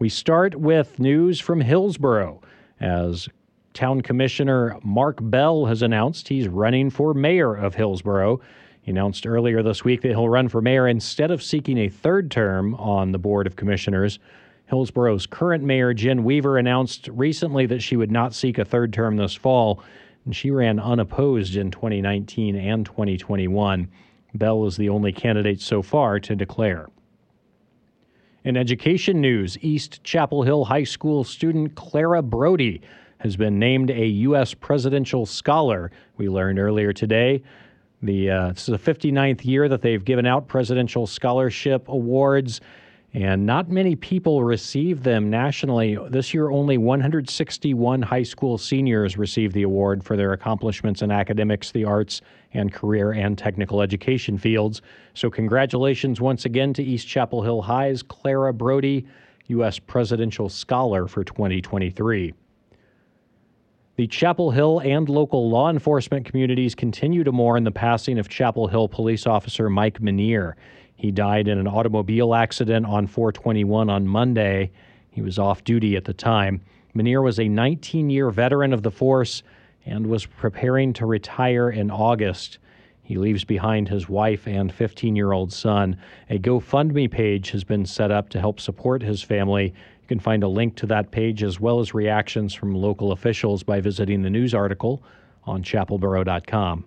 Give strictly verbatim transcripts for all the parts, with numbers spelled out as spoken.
We start with news from Hillsborough, as Town Commissioner Mark Bell has announced he's running for mayor of Hillsborough. He announced earlier this week that he'll run for mayor instead of seeking a third term on the Board of Commissioners. Hillsborough's current mayor, Jen Weaver, announced recently that she would not seek a third term this fall, and she ran unopposed in twenty nineteen and twenty twenty-one. Bell is the only candidate so far to declare. In education news, East Chapel Hill High School student Clara Brody has been named a U S Presidential Scholar, we learned earlier today. The uh, this is the fifty-ninth year that they've given out Presidential Scholarship Awards, and not many people receive them nationally. This year, only one hundred sixty-one high school seniors received the award for their accomplishments in academics, the arts, and career and technical education fields. So congratulations once again to East Chapel Hill High's Clara Brody, U S Presidential Scholar for twenty twenty-three. The Chapel Hill and local law enforcement communities continue to mourn the passing of Chapel Hill police officer Mike Menier. He died in an automobile accident on four twenty-one on Monday. He was off duty at the time. Menier was a nineteen-year veteran of the force and was preparing to retire in August. He leaves behind his wife and fifteen-year-old son. A GoFundMe page has been set up to help support his family. You can find a link to that page as well as reactions from local officials by visiting the news article on chapel borough dot com.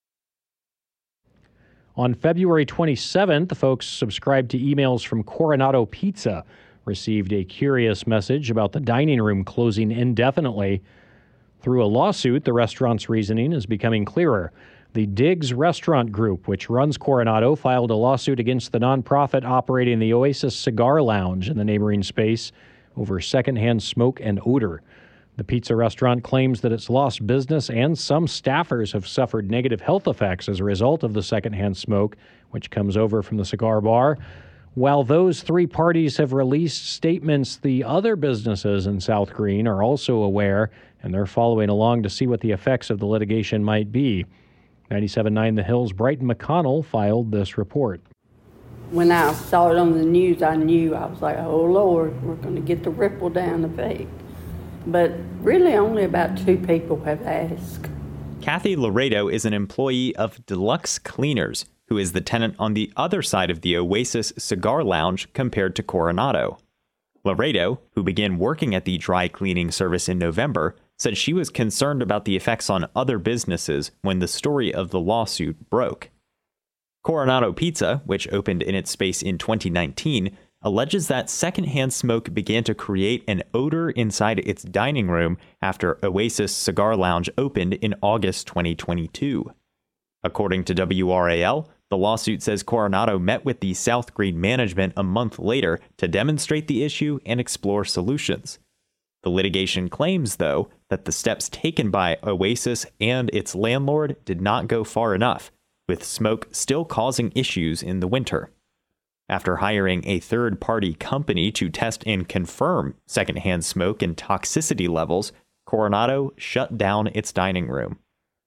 On February twenty-seventh, the folks subscribed to emails from Coronado Pizza received a curious message about the dining room closing indefinitely. Through a lawsuit, the restaurant's reasoning is becoming clearer. The Diggs Restaurant Group, which runs Coronado, filed a lawsuit against the nonprofit operating the Oasis Cigar Lounge in the neighboring space over secondhand smoke and odor. The pizza restaurant claims that it's lost business and some staffers have suffered negative health effects as a result of the secondhand smoke, which comes over from the cigar bar. While those three parties have released statements, the other businesses in South Green are also aware, and they're following along to see what the effects of the litigation might be. ninety-seven point nine The Hill's Brighton McConnell filed this report. When I saw it on the news, I knew, I was like, oh, Lord, we're going to get the ripple down effect. But really only about two people have asked. Kathy Laredo is an employee of Deluxe Cleaners, who is the tenant on the other side of the Oasis Cigar Lounge compared to Coronado. Laredo, who began working at the dry cleaning service in November, said she was concerned about the effects on other businesses when the story of the lawsuit broke. Coronado Pizza, which opened in its space in twenty nineteen, alleges that secondhand smoke began to create an odor inside its dining room after Oasis Cigar Lounge opened in August twenty twenty-two. According to W R A L, the lawsuit says Coronado met with the South Green management a month later to demonstrate the issue and explore solutions. The litigation claims, though, that the steps taken by Oasis and its landlord did not go far enough, with smoke still causing issues in the winter. After hiring a third-party company to test and confirm secondhand smoke and toxicity levels, Coronado shut down its dining room.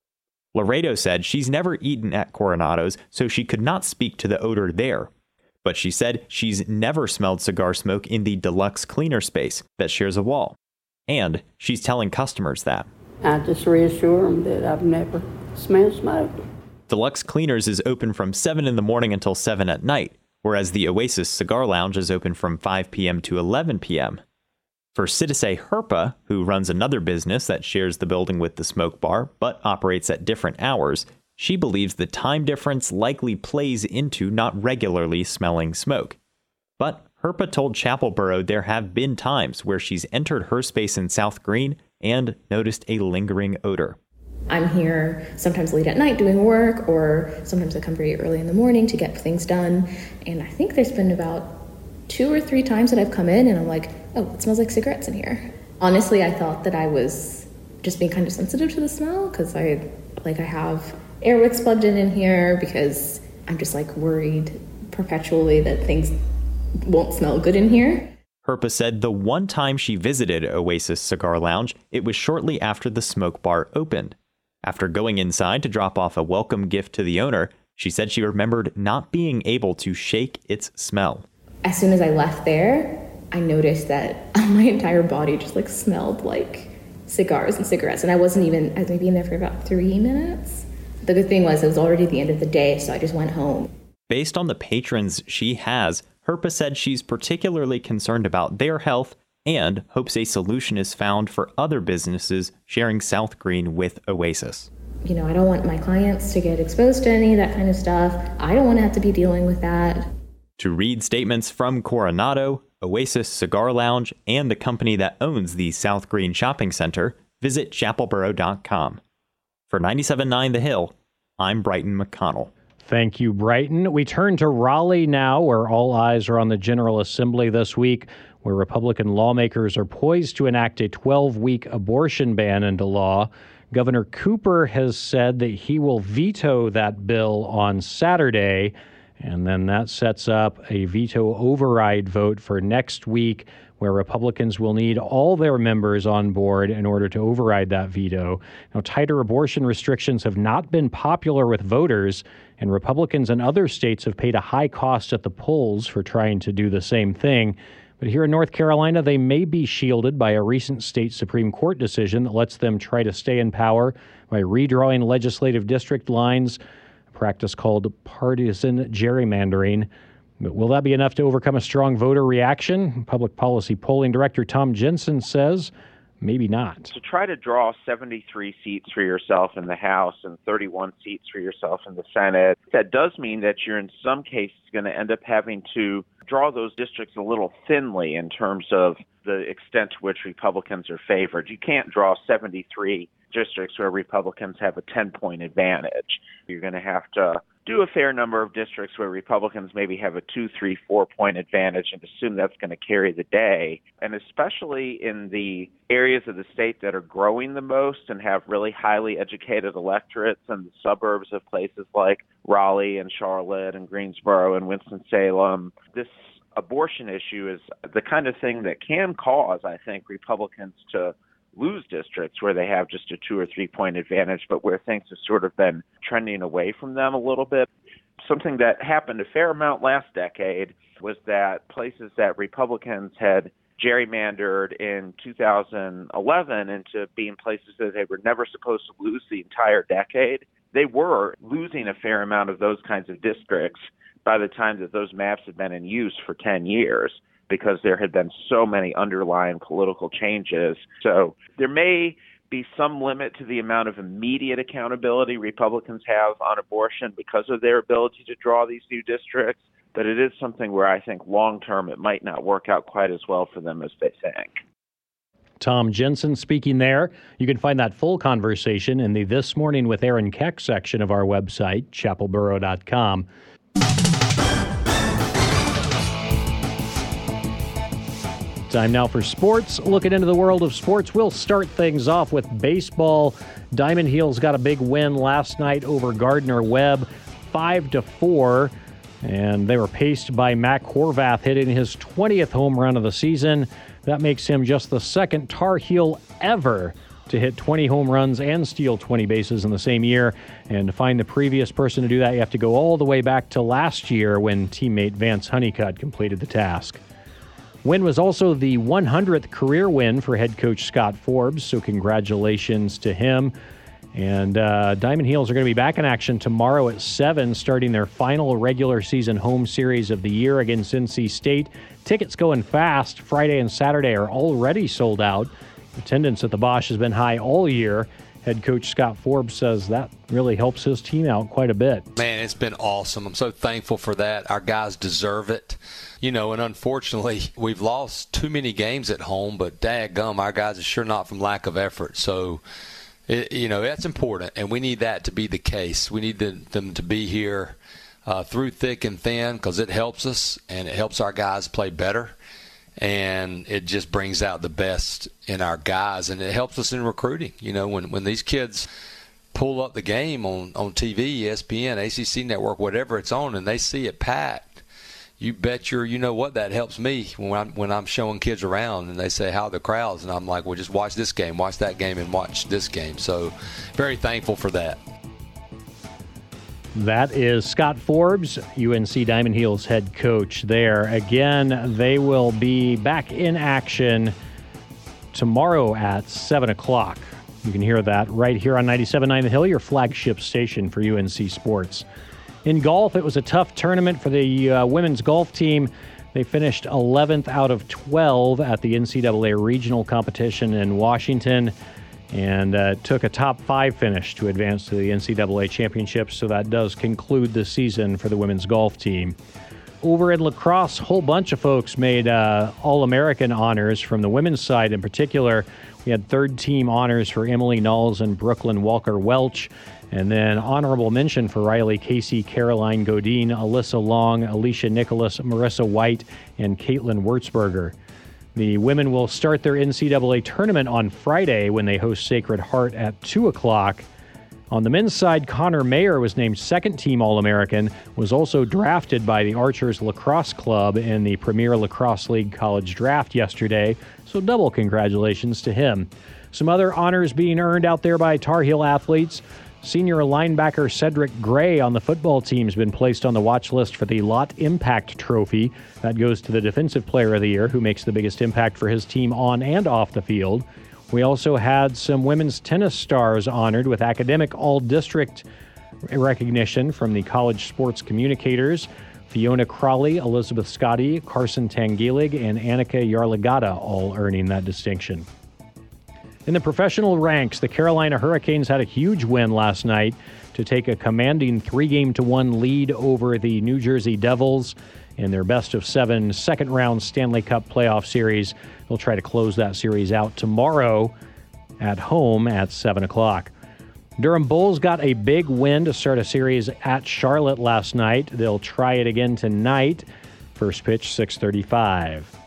Laredo said she's never eaten at Coronado's, so she could not speak to the odor there. But she said she's never smelled cigar smoke in the Deluxe Cleaner space that shares a wall. And she's telling customers that. I just reassure them that I've never smelled smoke. Deluxe Cleaners is open from seven in the morning until seven at night, whereas the Oasis Cigar Lounge is open from five p.m. to eleven p.m. For Citise Herpa, who runs another business that shares the building with the smoke bar but operates at different hours, she believes the time difference likely plays into not regularly smelling smoke. But Herpa told Chapel Borough there have been times where she's entered her space in South Green and noticed a lingering odor. I'm here sometimes late at night doing work, or sometimes I come very early in the morning to get things done. And I think there's been about two or three times that I've come in and I'm like, oh, it smells like cigarettes in here. Honestly, I thought that I was just being kind of sensitive to the smell because I like I have air wicks plugged in in here because I'm just like worried perpetually that things won't smell good in here. Herpa said the one time she visited Oasis Cigar Lounge, it was shortly after the smoke bar opened. After going inside to drop off a welcome gift to the owner, she said she remembered not being able to shake its smell. As soon as I left there, I noticed that my entire body just like smelled like cigars and cigarettes. And I wasn't even, I was maybe in there for about three minutes. The good thing was it was already the end of the day, so I just went home. Based on the patrons she has, Herpa said she's particularly concerned about their health and hopes a solution is found for other businesses sharing South Green with Oasis. You know, I don't want my clients to get exposed to any of that kind of stuff. I don't want to have to be dealing with that. To read statements from Coronado, Oasis Cigar Lounge, and the company that owns the South Green Shopping Center, visit chapel borough dot com. For ninety-seven point nine The Hill, I'm Brighton McConnell. Thank you, Brighton. We turn to Raleigh now, where all eyes are on the General Assembly this week, where Republican lawmakers are poised to enact a twelve-week abortion ban into law. Governor Cooper has said that he will veto that bill on Saturday, and then that sets up a veto override vote for next week, where Republicans will need all their members on board in order to override that veto. Now, tighter abortion restrictions have not been popular with voters, and Republicans in other states have paid a high cost at the polls for trying to do the same thing. But here in North Carolina, they may be shielded by a recent state Supreme Court decision that lets them try to stay in power by redrawing legislative district lines, a practice called partisan gerrymandering. But will that be enough to overcome a strong voter reaction? Public Policy Polling Director Tom Jensen says maybe not. To try to draw seventy-three seats for yourself in the House and thirty-one seats for yourself in the Senate, that does mean that you're in some cases going to end up having to draw those districts a little thinly in terms of the extent to which Republicans are favored. You can't draw seventy-three districts where Republicans have a ten-point advantage. You're going to have to do a fair number of districts where Republicans maybe have a two, three, four-point advantage and assume that's going to carry the day. And especially in the areas of the state that are growing the most and have really highly educated electorates and the suburbs of places like Raleigh and Charlotte and Greensboro and Winston-Salem, this abortion issue is the kind of thing that can cause, I think, Republicans to lose districts where they have just a two or three point advantage, but where things have sort of been trending away from them a little bit. Something that happened a fair amount last decade was that places that Republicans had gerrymandered in two thousand eleven into being places that they were never supposed to lose the entire decade, they were losing a fair amount of those kinds of districts by the time that those maps had been in use for ten years. Because there had been so many underlying political changes. So there may be some limit to the amount of immediate accountability Republicans have on abortion because of their ability to draw these new districts, but it is something where I think long-term it might not work out quite as well for them as they think. Tom Jensen speaking there. You can find that full conversation in the This Morning with Aaron Keck section of our website, chapel borough dot com. Time now for sports. Looking into the world of sports, we'll start things off with baseball. Diamond Heels got a big win last night over Gardner-Webb, five to four, and they were paced by Mac Horvath hitting his twentieth home run of the season. That makes him just the second Tar Heel ever to hit twenty home runs and steal twenty bases in the same year. And to find the previous person to do that, you have to go all the way back to last year when teammate Vance Honeycutt completed the task. Win was also the one hundredth career win for head coach Scott Forbes, so congratulations to him. And uh, Diamond Heels are going to be back in action tomorrow at seven, starting their final regular season home series of the year against N C State. Tickets going fast. Friday and Saturday are already sold out. Attendance at the Bosch has been high all year. Head coach Scott Forbes says that really helps his team out quite a bit. Man, it's been awesome. I'm so thankful for that. Our guys deserve it. You know, and unfortunately, we've lost too many games at home, but daggum, our guys are sure not from lack of effort. So, it, you know, that's important, and we need that to be the case. We need the, them to be here uh, through thick and thin because it helps us, and it helps our guys play better, and it just brings out the best in our guys, and it helps us in recruiting. You know, when, when these kids pull up the game on, on T V, E S P N, A C C Network, whatever it's on, and they see it packed, you bet your, you know what, that helps me when I'm, when I'm showing kids around and they say, how are the crowds? And I'm like, well, just watch this game, watch that game, and watch this game. So very thankful for that. That is Scott Forbes, U N C Diamond Heels head coach there. Again, they will be back in action tomorrow at seven o'clock. You can hear that right here on ninety-seven point nine The Hill, your flagship station for U N C Sports. In golf, it was a tough tournament for the uh, women's golf team. They finished eleventh out of twelve at the N C double A regional competition in Washington, and uh, took a top five finish to advance to the N C double A championship, so that does conclude the season for the women's golf team. Over in lacrosse, a whole bunch of folks made uh, All-American honors from the women's side in particular. We had third-team honors for Emily Knowles and Brooklyn Walker-Welch, and then honorable mention for Riley Casey, Caroline Godine, Alyssa Long, Alicia Nicholas, Marissa White, and Caitlin Wurzberger. The women will start their N C double A tournament on Friday when they host Sacred Heart at two o'clock. On the men's side, Connor Mayer was named second-team All-American, was also drafted by the Archers Lacrosse Club in the Premier Lacrosse League College Draft yesterday, so double congratulations to him. Some other honors being earned out there by Tar Heel athletes. Senior linebacker Cedric Gray on the football team has been placed on the watch list for the Lott Impact Trophy. That goes to the Defensive Player of the Year, who makes the biggest impact for his team on and off the field. We also had some women's tennis stars honored with academic all-district recognition from the College Sports Communicators. Fiona Crawley, Elizabeth Scotty, Carson Tangilig, and Annika Yarligata all earning that distinction. In the professional ranks, the Carolina Hurricanes had a huge win last night to take a commanding three-game to one lead over the New Jersey Devils in their best-of-seven second-round Stanley Cup playoff series. They'll try to close that series out tomorrow at home at seven o'clock. Durham Bulls got a big win to start a series at Charlotte last night. They'll try it again tonight. First pitch, six thirty-five.